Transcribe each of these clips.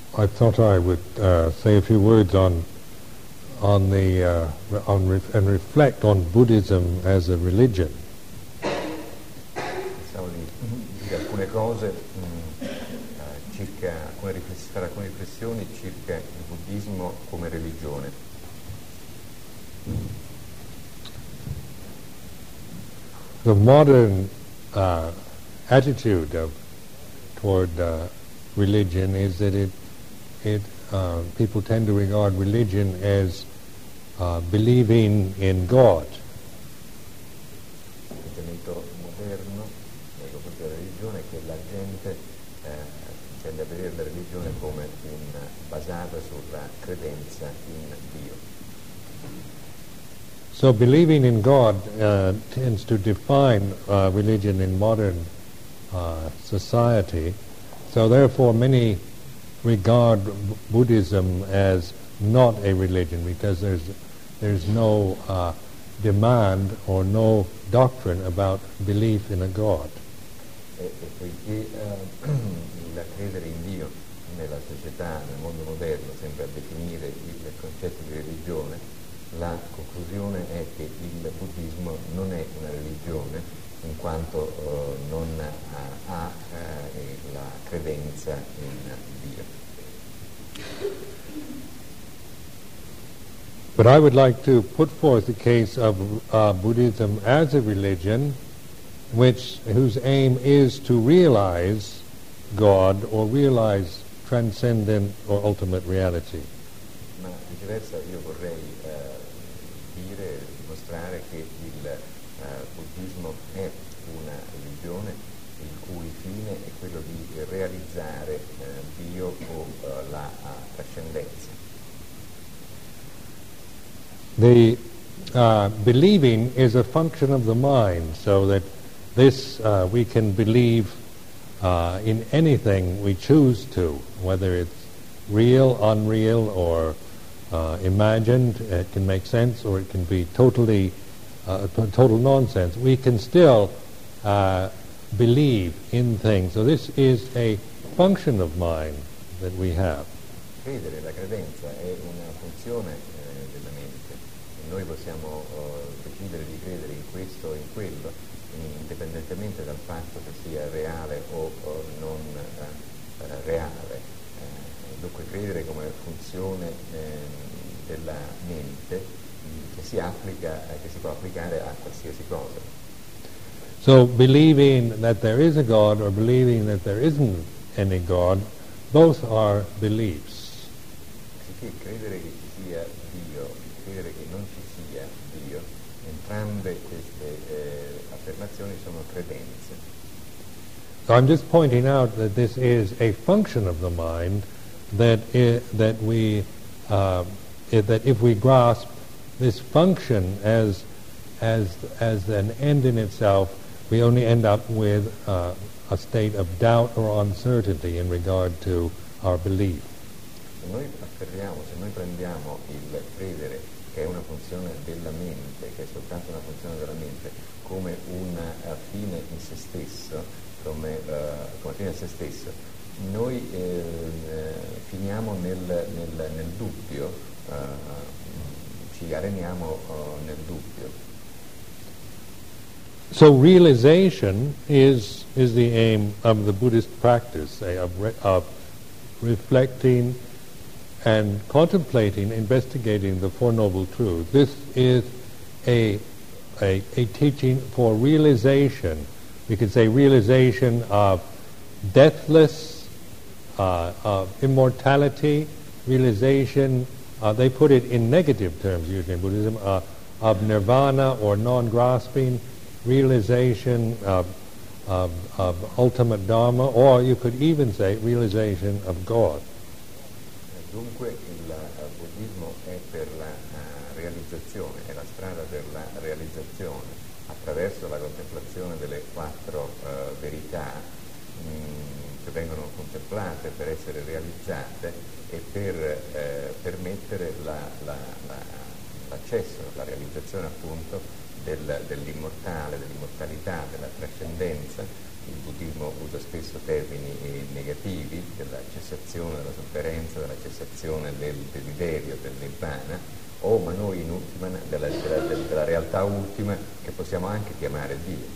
I thought I would say a few words and reflect on Buddhism as a religion. Pensavo di dire alcune cose, fare alcune riflessioni circa il buddismo come religione. The modern attitude toward religion is that people tend to regard religion as believing in God. L'atteggiamento moderno nei confronti della religione è che la gente tende a vedere la religione come basata sulla credenza in Dio. So believing in God tends to define religion in modern society. So therefore many regard Buddhism as not a religion because there's no demand or no doctrine about belief in a God. E poiché il credere in Dio nella società, nel mondo moderno, sembra definire il concetto di religione, la conclusione è che il buddismo non è una religione in quanto non ha la credenza in Dio. But I would like to put forth the case of Buddhism as a religion whose aim is to realize God or realize transcendent or ultimate reality. Ma viceversa io vorrei dimostrare che il buddismo è una religione il cui fine è quello di realizzare Dio o la trascendenza. The believing is a function of the mind, so that this we can believe in anything we choose to, whether it's real, unreal, or imagined. It can make sense, or it can be totally total nonsense. We can still believe in things. So this is a function of mind that we have. Credere, la credenza è una funzione della mente e noi possiamo decidere di credere in questo o in quello, indipendentemente dal fatto che sia reale o non reale. Dunque credere come funzione della mente che si può applicare a qualsiasi cosa. So believing that there is a God or believing that there isn't any God, both are beliefs. Sicché credere che ci sia Dio, credere che non ci sia Dio, entrambe queste affermazioni sono credenze. So I'm just pointing out that this is a function of the mind that if we grasp this function as an end in itself, we only end up with a state of doubt or uncertainty in regard to our belief. Se noi prendiamo il credere che è una funzione della mente, che è soltanto una funzione della mente, come un fine in se stesso, come fine a se stesso, noi finiamo nel dubbio, ci areniamo nel dubbio. So realization is the aim of the Buddhist practice, of reflecting and contemplating, investigating the Four Noble Truths. This is a teaching for realization. We could say realization of deathless, of immortality, realization, they put it in negative terms usually in Buddhism, of nirvana or non-grasping, realization of ultimate Dharma, or you could even say realization of God. Dunque il buddismo è per la realizzazione, è la strada per la realizzazione attraverso la contemplazione delle quattro verità che vengono contemplate per essere realizzate e per permettere l'accesso, la realizzazione appunto dell'immortale, dell'immortalità, della trascendenza il buddismo usa spesso termini negativi, della cessazione della sofferenza, della cessazione del desiderio, del nirvana, ma noi in ultima, della realtà ultima che possiamo anche chiamare Dio.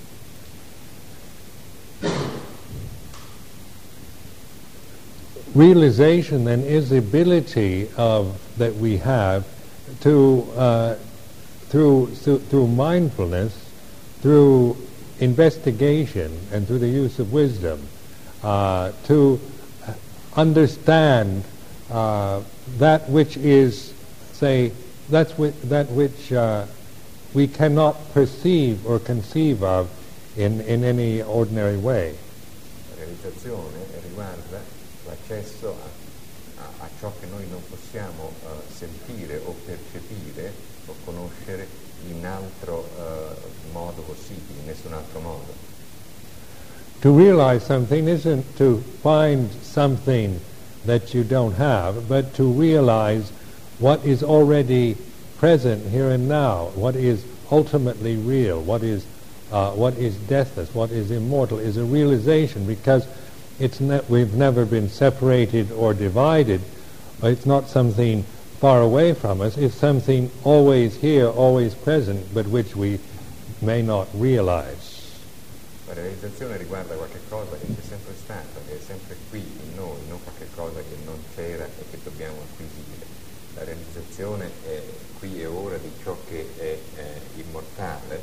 Realization then is the ability that we have to through mindfulness, through investigation, and through the use of wisdom, to understand that which is, say, that which we cannot perceive or conceive of in any ordinary way. La realizzazione riguarda l'accesso a ciò che noi non possiamo sentire o percepire o conoscere in altro modo possibile, in nessun altro modo. To realize something isn't to find something that you don't have, but to realize what is already present here and now, what is ultimately real, what is deathless, what is immortal, is a realization, because we've never been separated or divided. It's not something far away from us. It's something always here, always present, but which we may not realize. La realizzazione riguarda qualche cosa che c'è sempre stata, che è sempre qui in noi, non qualche cosa che non c'era e che dobbiamo acquisire. La realizzazione è qui e ora di ciò che è immortale,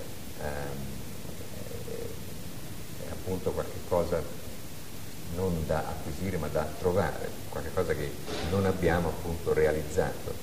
è appunto qualche cosa non da acquisire ma da trovare, qualche cosa che non abbiamo appunto realizzato.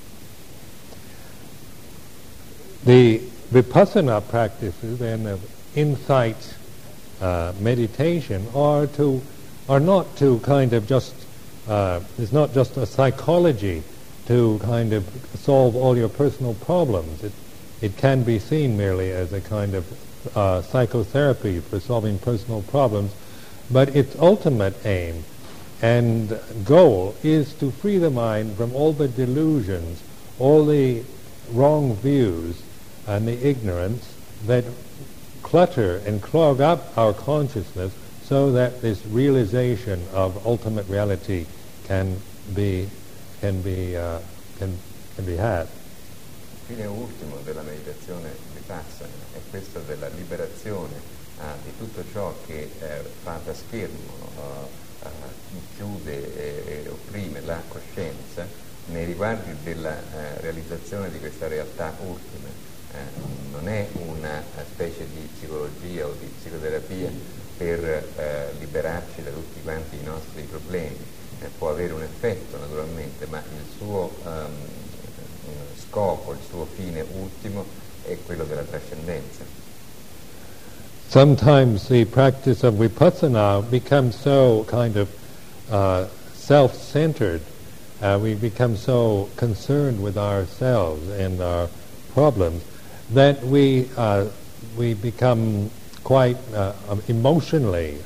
The vipassana practices then of insight meditation are not to kind of just it's not just a psychology to kind of solve all your personal problems. It can be seen merely as a kind of psychotherapy for solving personal problems, but its ultimate aim and goal is to free the mind from all the delusions, all the wrong views and the ignorance that clutter and clog up our consciousness, so that this realization of ultimate reality can be had. Il fine ultimo della meditazione vipassana è questo della liberazione di tutto ciò che fa da schermo, chiude e opprime la coscienza nei riguardi della realizzazione di questa realtà ultima. Non è una specie di psicologia o di psicoterapia per liberarci da tutti quanti i nostri problemi. Può avere un effetto naturalmente, ma il suo scopo, il suo fine ultimo è quello della trascendenza. Sometimes the practice of vipassana becomes so kind of self-centered. We become so concerned with ourselves and our problems that we become quite emotionally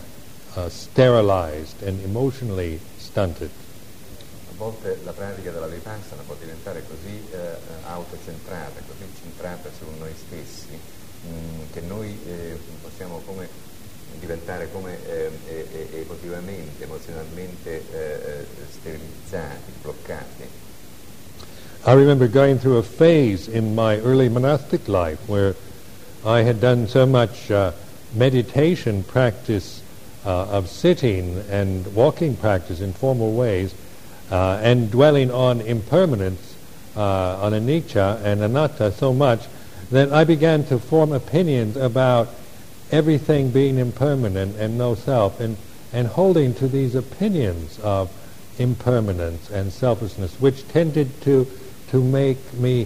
sterilized and emotionally stunted. A volte la pratica della vipassana può diventare così autocentrata, così centrata su noi stessi, che noi possiamo come diventare come emotivamente, emozionalmente sterilizzati, bloccati. I remember going through a phase in my early monastic life where I had done so much meditation practice of sitting and walking practice in formal ways and dwelling on impermanence, on anicca and anatta so much that I began to form opinions about everything being impermanent and no self, and holding to these opinions of impermanence and selflessness, which tended to make me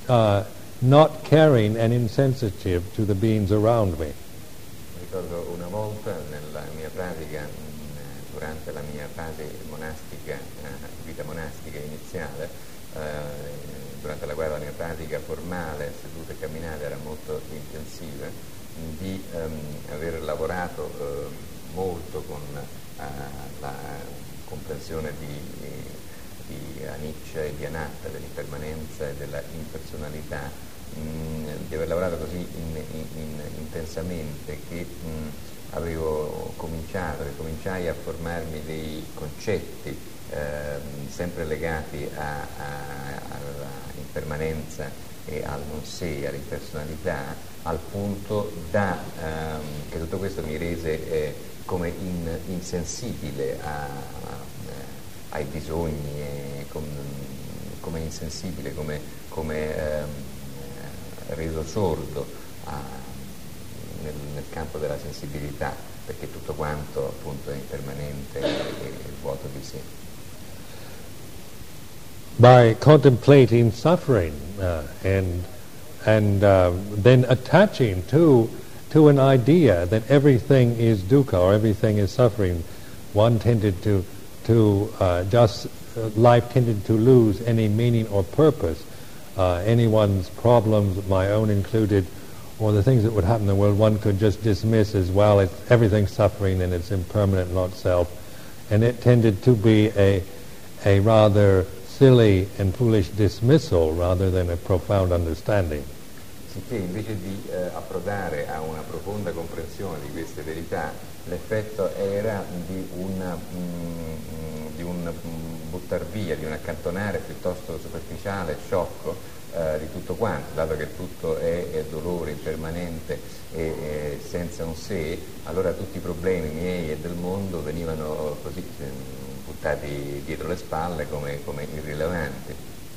not caring and insensitive to the beings around me. Ricordo una volta nella mia pratica, durante la mia fase monastica, vita monastica iniziale, durante la quale la mia pratica formale, seduta e camminata era molto intensiva, di aver lavorato molto con la comprensione di anicca e di anatta, dell'impermanenza e della impersonalità, di aver lavorato così intensamente che ricominciai a formarmi dei concetti sempre legati all'impermanenza e al non sé, all'impersonalità, al punto che tutto questo mi rese come insensibile ai bisogni, come insensibile, come reso sordo nel campo della sensibilità, perché tutto quanto appunto è impermanente e vuoto di sé. By contemplating suffering and then attaching to an idea that everything is dukkha or everything is suffering, one tended to life tended to lose any meaning or purpose. Anyone's problems, my own included, or the things that would happen in the world, one could just dismiss as well. Everything's suffering and it's impermanent, not self. And it tended to be a rather silly and foolish dismissal rather than a profound understanding. Sicché invece di approdare a una profonda comprensione di queste verità, l'effetto era di un buttar via, di un accantonare piuttosto superficiale, sciocco di tutto quanto, dato che tutto è dolore impermanente e senza un sé, allora tutti i problemi miei e del mondo venivano così buttati dietro le spalle come irrilevanti.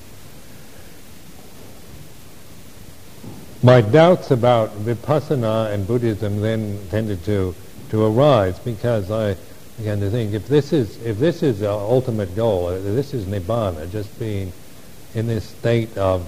My doubts about Vipassana and Buddhism then tended to arise because I began to think, if this is the ultimate goal, this is Nibbana, just being in this state of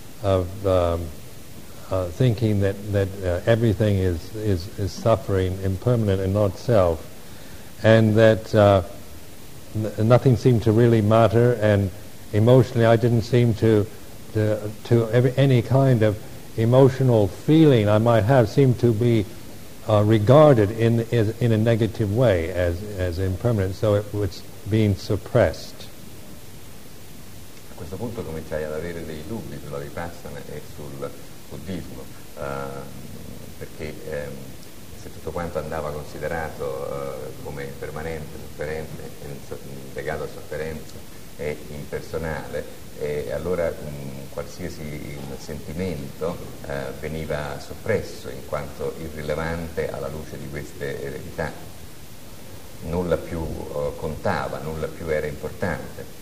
thinking that everything is suffering, impermanent and not self, and that nothing seemed to really matter, and emotionally I didn't seem to any kind of emotional feeling I might have seemed to be regarded in a negative way as impermanent, so it was being suppressed. A questo punto cominciai ad avere dei dubbi sulla Vipassana e sul buddismo, perché se tutto quanto andava considerato come permanente, sofferente, legato a sofferenza e impersonale, e allora qualsiasi sentimento veniva soppresso in quanto irrilevante alla luce di queste eredità. Nulla più contava, nulla più era importante.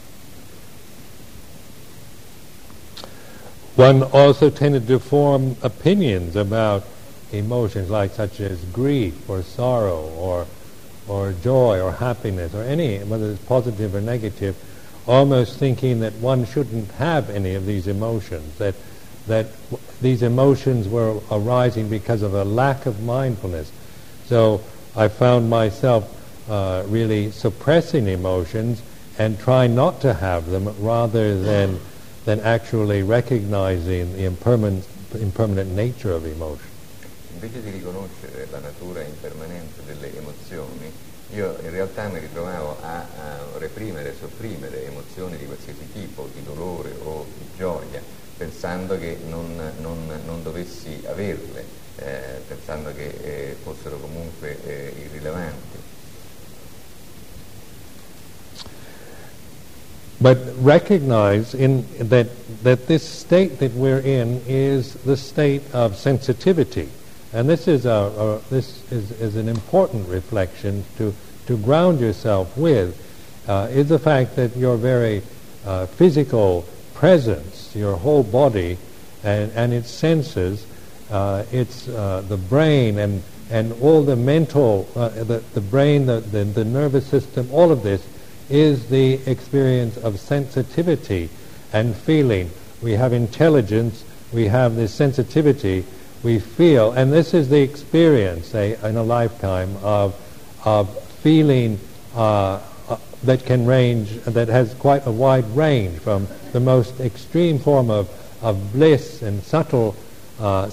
One also tended to form opinions about emotions such as grief or sorrow or joy or happiness or any, whether it's positive or negative, almost thinking that one shouldn't have any of these emotions, that these emotions were arising because of a lack of mindfulness. So I found myself really suppressing emotions and trying not to have them rather than actually recognizing the impermanent nature of emotion. Invece di riconoscere la natura impermanente delle emozioni, io in realtà mi ritrovavo a reprimere, sopprimere emozioni di qualsiasi tipo, di dolore o di gioia, pensando che non dovessi averle, pensando che fossero comunque irrilevanti. But recognize that this state that we're in is the state of sensitivity. And this is an important reflection to ground yourself with, is the fact that your very physical presence, your whole body and its senses, it's the brain and all the mental, the brain, the nervous system, all of this is the experience of sensitivity and feeling. We have intelligence, we have this sensitivity, we feel, and this is the experience, say, in a lifetime of feeling that can range, that has quite a wide range from the most extreme form of bliss and subtle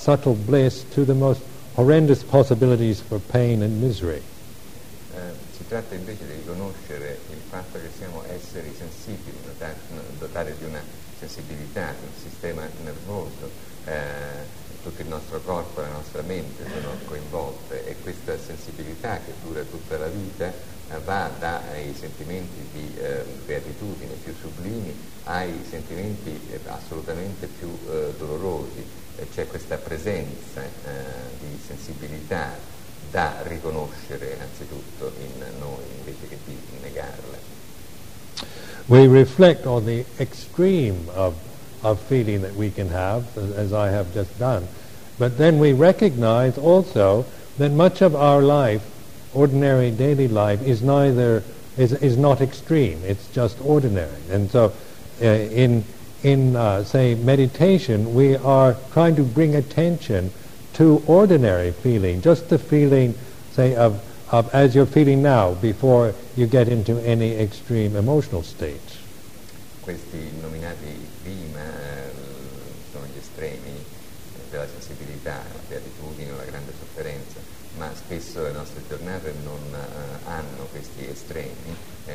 bliss to the most horrendous possibilities for pain and misery. tratta invece di riconoscere il fatto che siamo esseri sensibili, dotati di una sensibilità, di un sistema nervoso, tutto il nostro corpo e la nostra mente sono coinvolte, e questa sensibilità che dura tutta la vita va dai sentimenti di beatitudine più sublimi ai sentimenti assolutamente più dolorosi. C'è questa presenza di sensibilità da riconoscere anzitutto in noi invece che di negarla. We reflect on the extreme of feeling that we can have, as I have just done. But then we recognize also that much of our life, ordinary daily life, is not extreme. It's just ordinary. And so in say meditation, we are trying to bring attention to ordinary feeling, just the feeling, say, of as you're feeling now, before you get into any extreme emotional state. Questi nominati prima sono gli estremi della sensibilità, la beatitudine o la grande sofferenza, ma spesso le nostre giornate non hanno questi estremi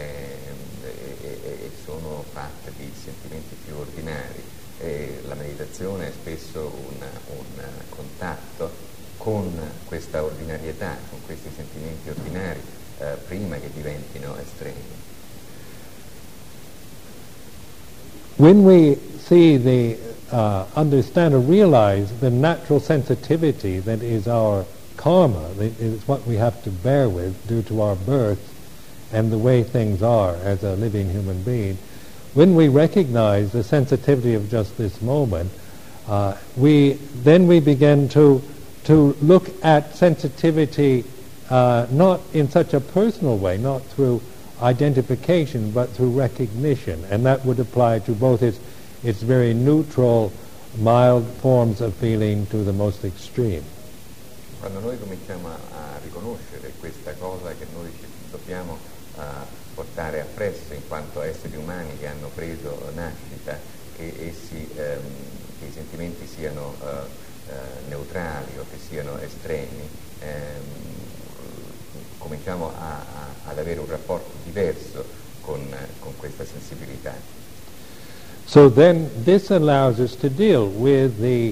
e sono fatte di sentimenti più ordinari. E la meditazione è spesso un contatto con questa ordinarietà, con questi sentimenti ordinari, prima che diventino estremi. When we see understand or realize the natural sensitivity that is our karma, that is what we have to bear with due to our birth and the way things are as a living human being, when we recognize the sensitivity of just this moment, we begin to look at sensitivity not in such a personal way, not through identification, but through recognition, and that would apply to both its very neutral, mild forms of feeling to the most extreme. Quando noi cominciamo a riconoscere questa cosa che noi ci dobbiamo portare appresso in quanto esseri umani che hanno preso nascita, che i sentimenti siano neutrali o che siano estremi, cominciamo ad avere un rapporto diverso con questa sensibilità. So then this allows us to deal with the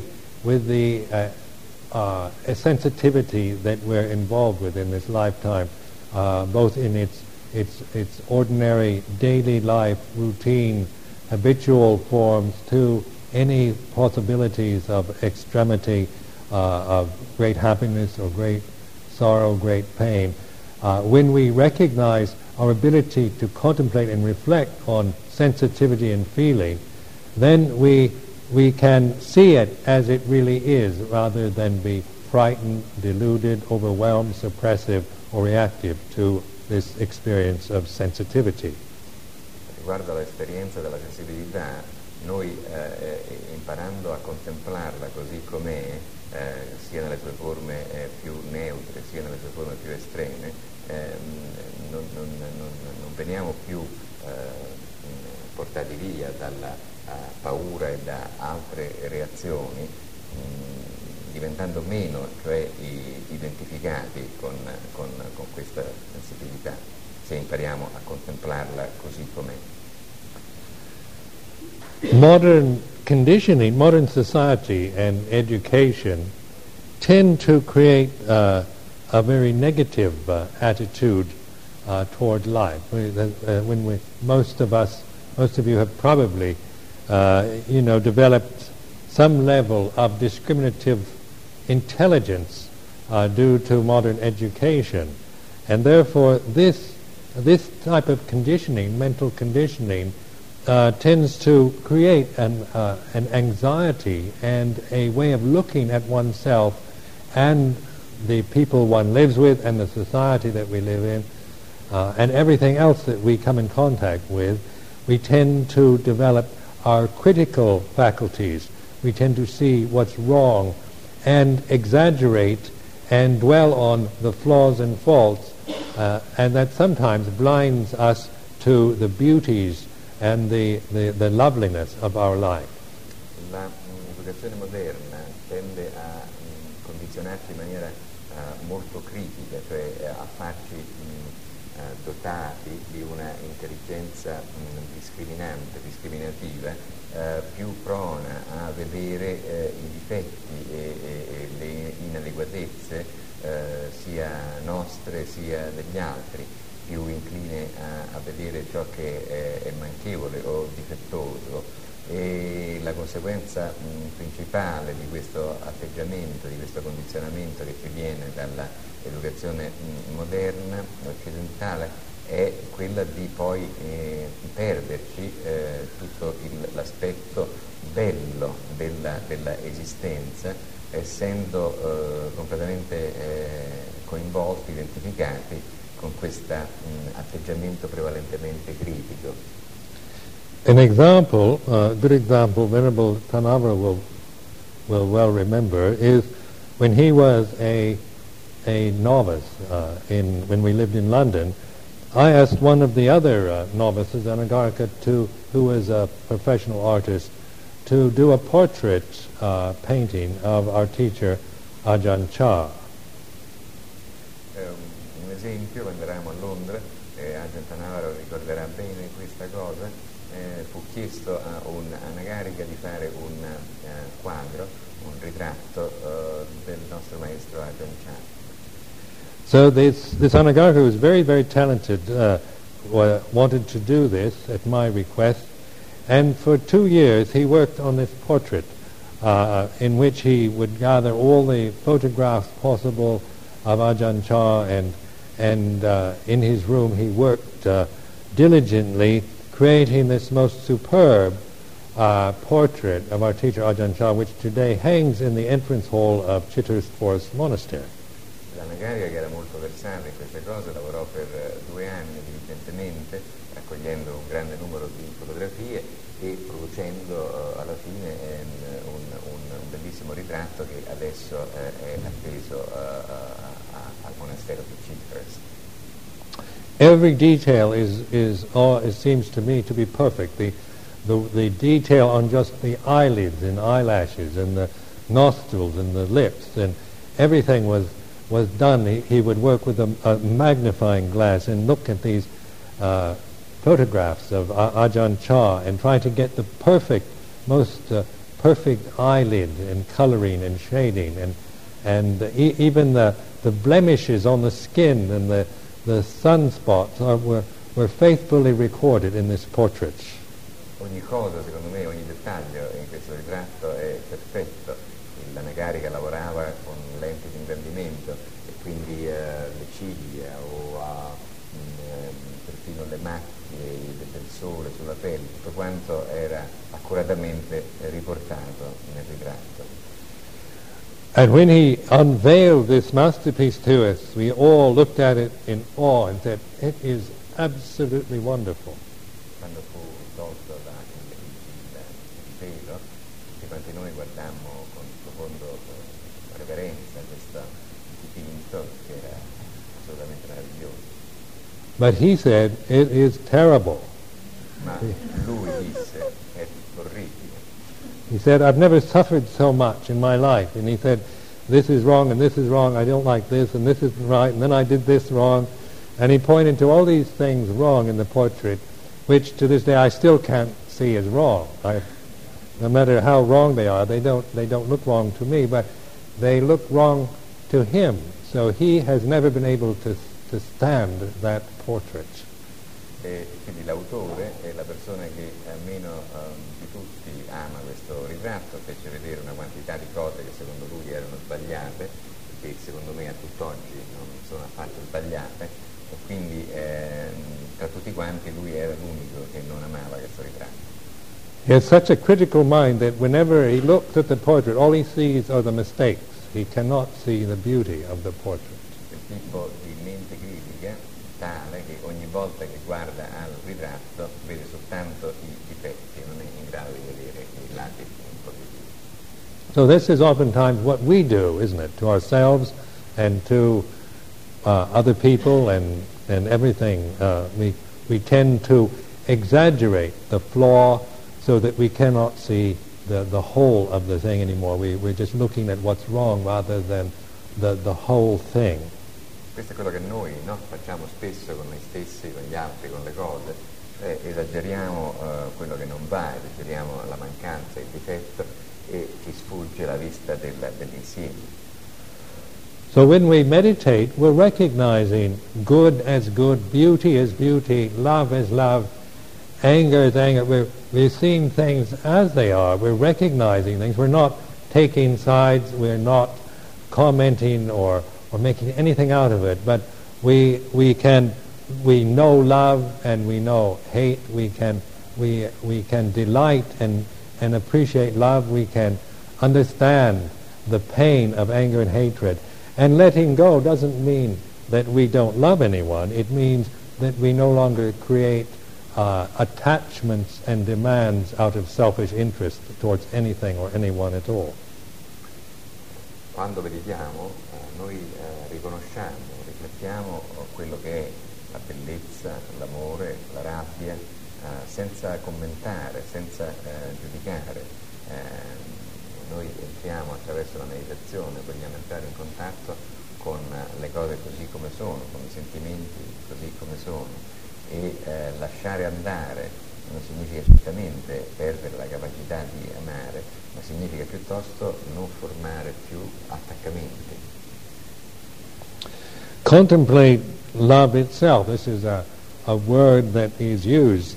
sensitivity that we're involved with in this lifetime, both in its ordinary daily life routine, habitual forms, to any possibilities of extremity, of great happiness or great sorrow, great pain. When we recognize our ability to contemplate and reflect on sensitivity and feeling, then we can see it as it really is, rather than be frightened, deluded, overwhelmed, suppressive, or reactive to this experience of sensitivity. Riguardo all'esperienza della sensibilità, noi imparando a contemplarla così com'è, sia nelle sue forme più neutre, sia nelle sue forme più estreme, non veniamo più portati via dalla paura e da altre reazioni, diventando meno, cioè identificati con questa sensibilità, se impariamo a contemplarla così com'è. Modern conditioning, modern society and education tend to create a very negative attitude toward life. Most of you have probably, developed some level of discriminative intelligence due to modern education, and therefore this type of conditioning, mental conditioning, tends to create an anxiety and a way of looking at oneself and the people one lives with and the society that we live in and everything else that we come in contact with. We tend to develop our critical faculties. We tend to see what's wrong and exaggerate and dwell on the flaws and faults, and that sometimes blinds us to the beauties and the loveliness of our life. L'educazione moderna tende a condizionarci in maniera molto critica, cioè a farci dotati di una intelligenza discriminativa, più prona a vedere i difetti e le inadeguatezze sia nostre sia degli altri, più incline a vedere ciò che è manchevole o difettoso. E la conseguenza principale di questo atteggiamento, di questo condizionamento che ci viene dall'educazione moderna occidentale è quella di poi perderci tutto l'aspetto bello della esistenza, essendo completamente coinvolti, identificati con questo atteggiamento prevalentemente critico. An example, good example, Venerable Tanavara will well remember, is when he was a novice when we lived in London. I asked one of the other novices, Anagarika, who was a professional artist, to do a portrait painting of our teacher Ajahn Chah. Un esempio, quando eravamo a Londra, Ajahn Tanavara ricorderà bene questa cosa. Fu chiesto a un Anagarika di fare un quadro, un ritratto del nostro maestro Ajahn Chah. So this Anagarika, who was very, very talented, wanted to do this at my request, and for 2 years he worked on this portrait in which he would gather all the photographs possible of Ajahn Chah, and in his room he worked diligently, creating this most superb portrait of our teacher Ajahn Chah, which today hangs in the entrance hall of Chittor's Forest Monastery. L'Anagarika, che era molto versante in queste cose, lavorò per 2 anni diligentemente, raccogliendo un grande numero di fotografie e producendo alla fine un bellissimo ritratto che adesso è appeso al monastero di Chittor's. Every detail it seems to me to be perfect. The detail on just the eyelids and eyelashes and the nostrils and the lips, and everything was done. He would work with a magnifying glass and look at these photographs of Ajahn Chah and try to get the most perfect eyelid and coloring and shading, and even the blemishes on the skin and the sunspots were faithfully recorded in this portrait. Ogni cosa, secondo me, ogni dettaglio in questo ritratto è perfetto. L'Anagarika lavorava con lenti di ingrandimento e quindi le ciglia o perfino le macchie del sole sulla pelle, tutto quanto era accuratamente riportato nel ritratto. And when he unveiled this masterpiece to us, we all looked at it in awe and said, "It is absolutely wonderful." Quando fu tolto il velo, tutti quanti noi guardammo con profonda reverenza questo dipinto che era assolutamente meraviglioso. But he said, "It is terrible." Ma lui disse, è orribile. He said, "I've never suffered so much in my life." And he said, "This is wrong and this is wrong. I don't like this and this isn't right. And then I did this wrong." And he pointed to all these things wrong in the portrait, which to this day I still can't see as wrong. No matter how wrong they are, they don't look wrong to me, but they look wrong to him. So he has never been able to stand that portrait. E quindi l'autore è la persona che almeno di tutti ama questo ritratto, fece vedere una quantità di cose che secondo lui erano sbagliate, che secondo me a tutt'oggi non sono affatto sbagliate, e quindi tra tutti quanti lui era l'unico che non amava questo ritratto. He has such a critical mind that whenever he looks at the portrait, all he sees are the mistakes. He cannot see the beauty of the portrait. Quel tipo di mente critica tale che ogni volta che guarda al ritratto vede soltanto i difetti, non è in grado di vedere i lati positivi. So this is oftentimes what we do, isn't it, to ourselves and to other people and everything. We tend to exaggerate the flaw so that we cannot see the whole of the thing anymore. We're just looking at what's wrong rather than the whole thing. Questo è quello che noi, no, facciamo spesso con noi stessi, con gli altri, con le cose. Esageriamo quello che non va, esageriamo la mancanza, il difetto, e ci sfugge la vista dell'insieme. So when we meditate, we're recognizing good as good, beauty as beauty, love as love, anger as anger. We're seeing things as they are. We're recognizing things. We're not taking sides. We're not commenting or making anything out of it. But we know love and we know hate. We can delight and appreciate love. We can understand the pain of anger and hatred. And letting go doesn't mean that we don't love anyone. It means that we no longer create attachments and demands out of selfish interest towards anything or anyone at all. Quando meditiamo, noi riconosciamo, riflettiamo quello che è la bellezza, l'amore, la rabbia, senza commentare, senza giudicare. Noi entriamo attraverso la meditazione, vogliamo entrare in contatto con le cose così come sono, con i sentimenti così come sono, e lasciare andare non significa certamente perdere la capacità di amare, ma significa piuttosto non formare più attaccamenti. Contemplate love itself. This is a word that is used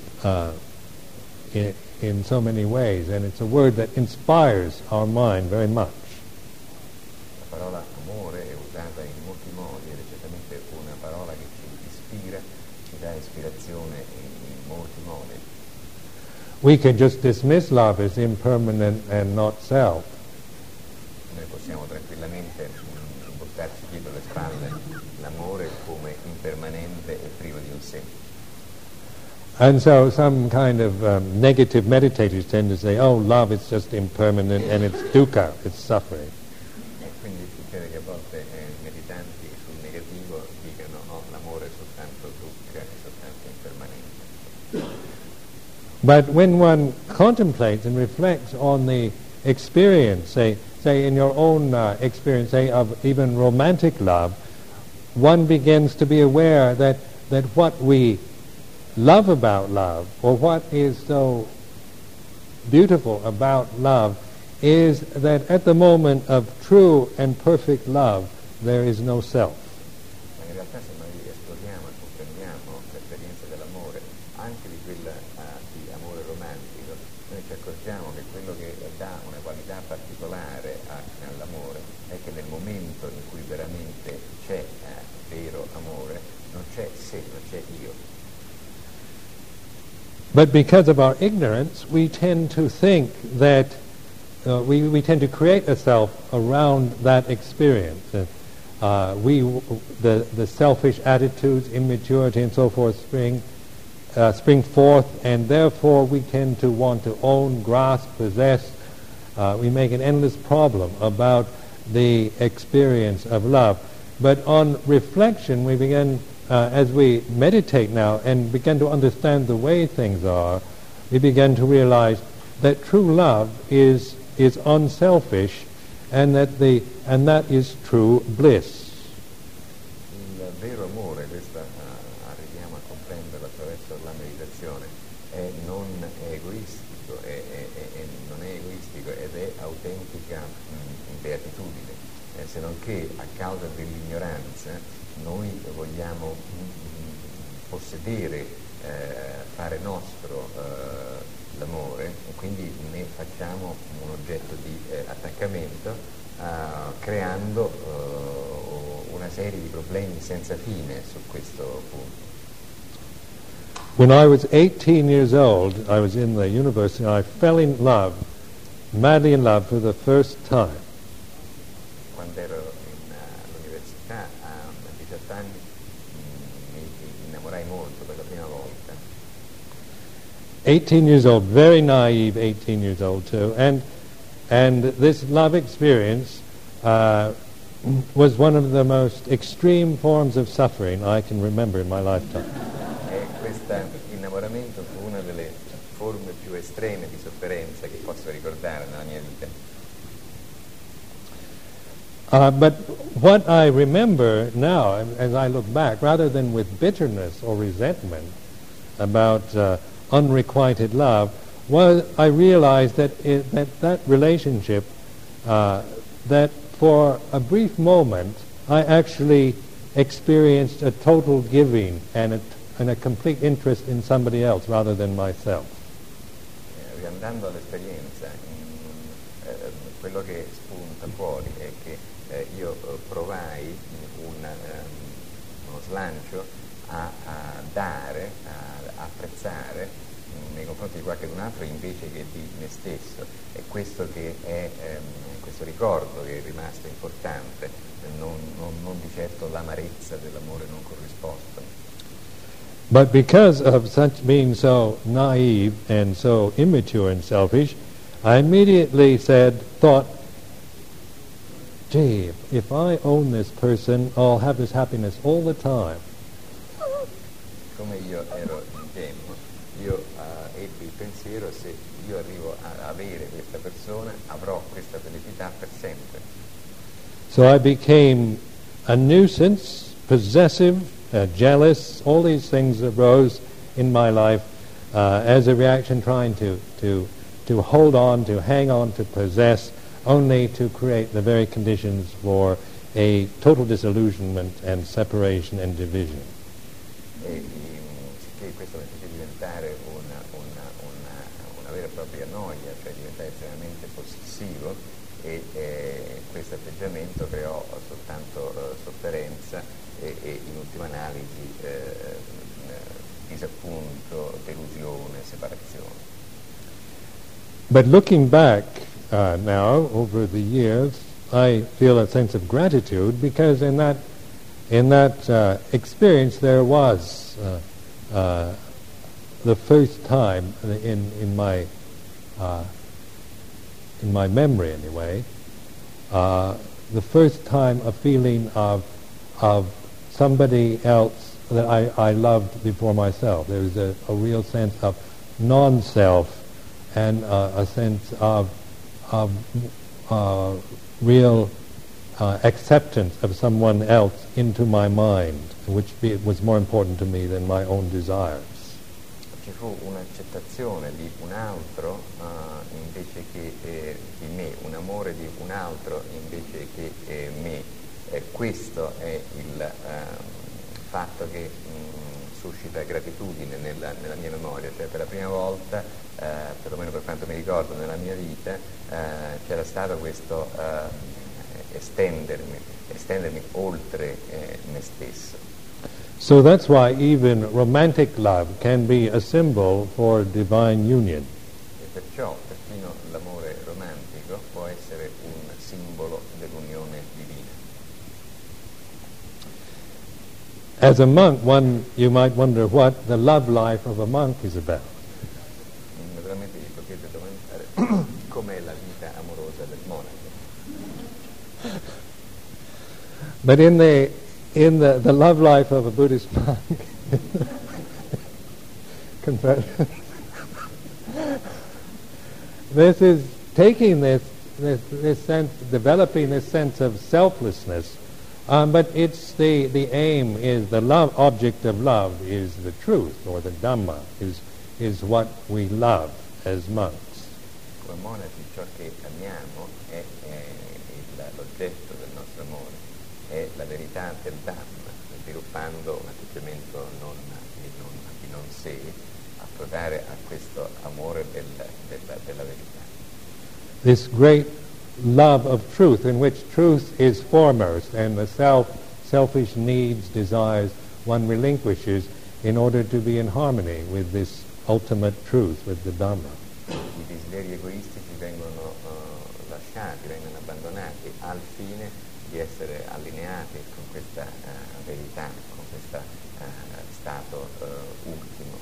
in so many ways, and it's a word that inspires our mind very much. La parola amore è usata in molti modi ed è certamente una parola che ci ispira, ci dà ispirazione in molti modi. We can just dismiss love as impermanent and not self. Noi possiamo tranquillamente buttarci dietro le spalle l'amore come impermanente e privo di un sé. And so some kind of negative meditators tend to say, oh, love is just impermanent and it's dukkha, it's suffering. E quindi succede che a volte meditanti sul negativo dicano, no, l'amore è soltanto dukkha, è soltanto impermanente. But when one contemplates and reflects on the experience, say in your own experience, say of even romantic love, one begins to be aware that what we love about love, or what is so beautiful about love, is that at the moment of true and perfect love, there is no self. Ma in realtà se noi esploriamo e comprendiamo l'esperienza dell'amore, anche di quella di amore romantico, noi ci accorgiamo che quello che dà una qualità particolare all'amore è che nel momento in cui veramente c'è vero amore, non c'è sé, non c'è io. But because of our ignorance, we tend to think that we tend to create a self around that experience. The selfish attitudes, immaturity, and so forth spring forth, and therefore we tend to want to own, grasp, possess. We make an endless problem about the experience of love. But on reflection, we begin. As we meditate now and begin to understand the way things are, we begin to realize that true love is unselfish, and that is true bliss. Il vero amore, questo arriviamo a comprenderlo attraverso la meditazione, è non egoistico, non è egoistico ed è autentica beatitudine, se non che a causa dell'ignoranza noi vogliamo possedere, fare nostro l'amore, e quindi ne facciamo un oggetto di attaccamento, creando una serie di problemi senza fine su questo punto. When I was 18 years old, I was in the university, and I fell in love, madly in love for the first time. Quando ero all'università a 18 anni mi innamorai molto per la prima volta. 18 years old, very naive 18 years old too, and this love experience was one of the most extreme forms of suffering I can remember in my lifetime. E questo innamoramento fu una delle forme più estreme di sofferenza che posso ricordare nella mia vita. But what I remember now, as I look back, rather than with bitterness or resentment about unrequited love, was I realized that that relationship, that for a brief moment I actually experienced a total giving and a complete interest in somebody else rather than myself. Riandando all'esperienza, quello che spunta fuori è che io provai uno slancio a dare, a apprezzare nei confronti di qualcun altro invece che di me stesso, e questo che è questo ricordo che è rimasto importante, non di certo l'amarezza dell'amore non corrisposto. But because of such being so naive and so immature and selfish, I immediately thought, gee, if I own this person, I'll have this happiness all the time. Come io ero ingenuo, io ebbi il pensiero: se io arrivo a avere questa persona, avrò questa felicità per sempre. So I became a nuisance, possessive, jealous. All these things arose in my life as a reaction, trying to hold on, to hang on, to possess, only to create the very conditions for a total disillusionment and separation and division. Sicché questo mi fece diventare una vera e propria noia, cioè diventare estremamente possessivo, e questo atteggiamento creò soltanto sofferenza e in ultima analisi disappunto, delusione, separazione. But looking back now over the years, I feel a sense of gratitude, because in that experience there was the first time in my memory anyway, the first time a feeling of somebody else that I loved before myself. There was a real sense of non-self and a sense of real acceptance of someone else into my mind, which was more important to me than my own desires. Ci fu un'accettazione di un altro invece che di me, un amore di un altro invece che me. Questo è il fatto che suscita gratitudine nella mia memoria, cioè per la prima volta, perlomeno per quanto mi ricordo nella mia vita, c'era stato questo estendermi oltre me stesso. So that's why even romantic love can be a symbol for divine union. E perciò perfino l'amore romantico può essere un simbolo dell'unione divina. As a monk, you might wonder what the love life of a monk is about. Naturalmente vi potete domandare com'è la vita amorosa del monaco. But in the love life of a Buddhist monk, this is taking this sense, developing this sense of selflessness. But it's the aim is the love object of love is the truth, or the Dhamma, is what we love as monks. Come monaci ciò che amiamo è l'oggetto del nostro amore, è la verità del Dhamma, sviluppando un atteggiamento di non sé, approdare a questo amore della verità. This great love of truth, in which truth is foremost, and the selfish needs, desires one relinquishes in order to be in harmony with this ultimate truth, with the Dhamma. I desideri egoistici vengono lasciati, vengono abbandonati al fine di essere allineati con questa verità, con questo stato ultimo.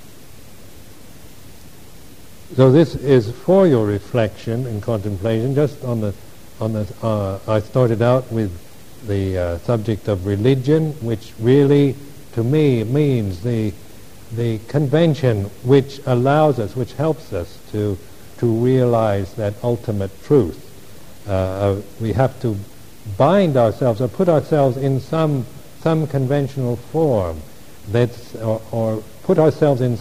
So this is for your reflection and contemplation. Just I started out with the subject of religion, which really, to me, means the convention which allows us, which helps us to realize that ultimate truth. We have to bind ourselves or put ourselves in some conventional form that's or put ourselves in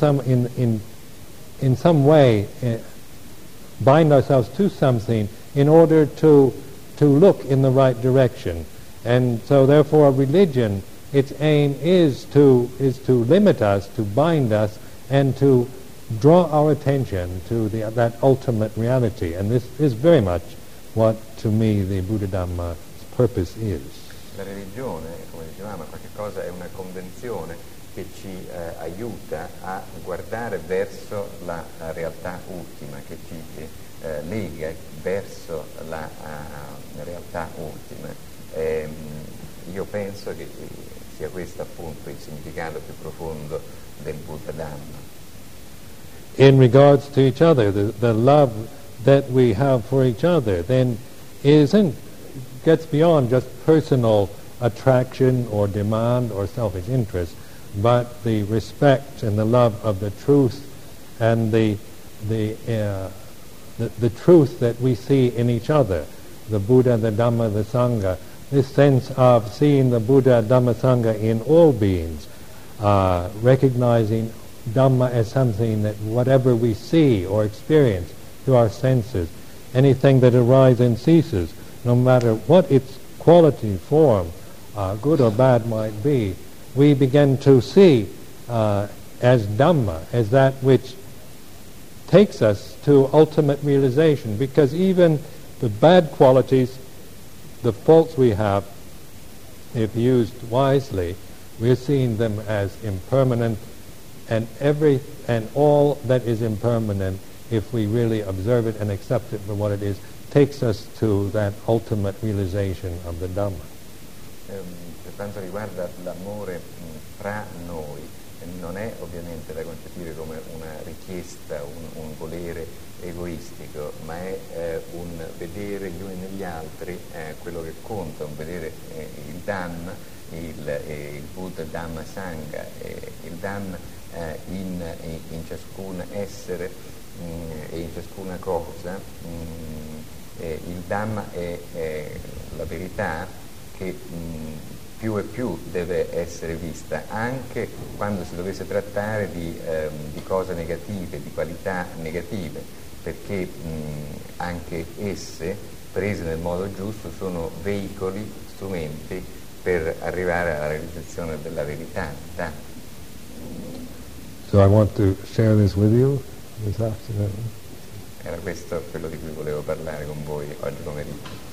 some way, bind ourselves to something in order to look in the right direction. And so therefore religion, its aim is to limit us, to bind us, and to draw our attention to that ultimate reality. And this is very much what, to me, the Buddha Dhamma's purpose is. La religione, come dicevamo, è qualcosa, è una convenzione che ci aiuta a guardare verso la realtà ultima, che ci lega verso la realtà ultima. Io penso che sia questo appunto il significato più profondo del Buddha Dhamma. In regards to each other, the love that we have for each other then gets beyond just personal attraction or demand or selfish interest, but the respect and the love of the truth and the truth that we see in each other, the Buddha, the Dhamma, the Sangha, this sense of seeing the Buddha, Dhamma, Sangha in all beings, recognizing Dhamma as something that whatever we see or experience through our senses, anything that arises and ceases, no matter what its quality, form, good or bad might be, we begin to see as Dhamma, as that which takes us to ultimate realization, because even the bad qualities, the faults we have, if used wisely, we're seeing them as impermanent, and all that is impermanent, if we really observe it and accept it for what it is, takes us to that ultimate realization of the Dhamma. Per quanto riguarda l'amore fra noi, non è ovviamente da concepire come una richiesta, un volere egoistico, ma è un vedere gli uni negli altri quello che conta, un vedere il Dhamma, il Buddha, Dhamma, Sangha, il Dhamma in ciascun essere e in ciascuna cosa. Il Dhamma è la verità che più e più deve essere vista, anche quando si dovesse trattare di cose negative, di qualità negative, perché anche esse, prese nel modo giusto, sono veicoli, strumenti per arrivare alla realizzazione della verità. So I want to share this with you this afternoon. Era questo quello di cui volevo parlare con voi oggi pomeriggio.